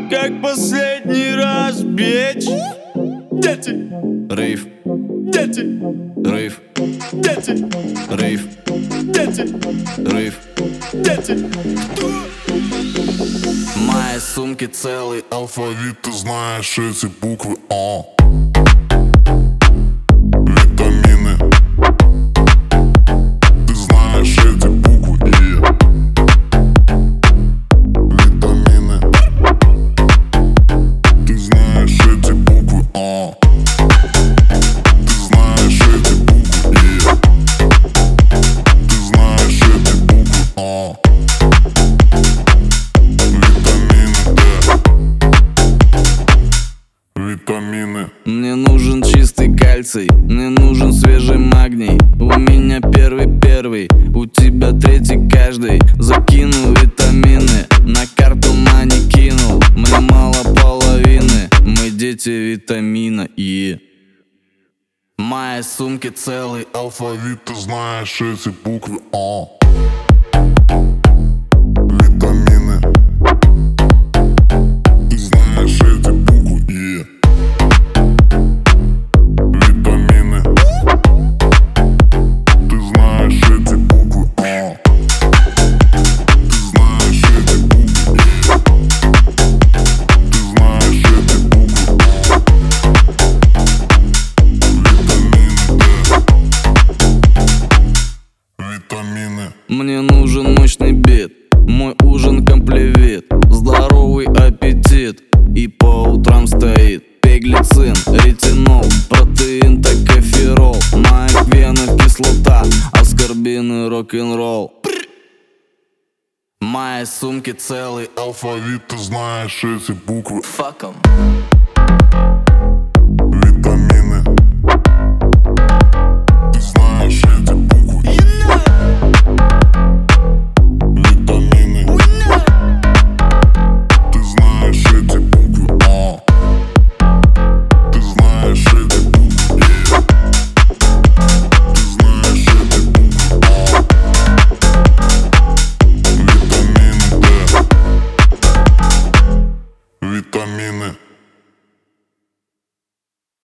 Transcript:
как последний раз, бич. Дети, Рейв, дети, рейв, дети, рейв, дети, рейв. дети. В моей сумке целый алфавит. Ты знаешь эти буквы О. Витамины. Ты знаешь эти буквы И. Витамины. Ты знаешь эти буквы О. Ты знаешь эти буквы И. Ты знаешь эти буквы О. Витамины. Мне нужен чистый кальций, мне нужен свежий магний. У меня первый, у тебя третий каждый. Закинул витамины, на карту мани кинул. Мне мало половины, мы дети витамина И. В моей сумке целый алфавит. Ты знаешь эти буквы О. Витамины. Ты знаешь эти буквы И. Витамины. Ты знаешь эти буквы О. Ты знаешь эти буквы И. Ты знаешь эти буквы О. Витамины. Мне нужен мощный бит, мой ужин комплевит, здоровый аппетит и по утрам стоит пеглицин, ретинол, протеин, токоферол, в моих венах кислота, аскорбин и рок-н-ролл. В моей сумке целый алфавит. Ты знаешь эти буквы. Fuck 'em.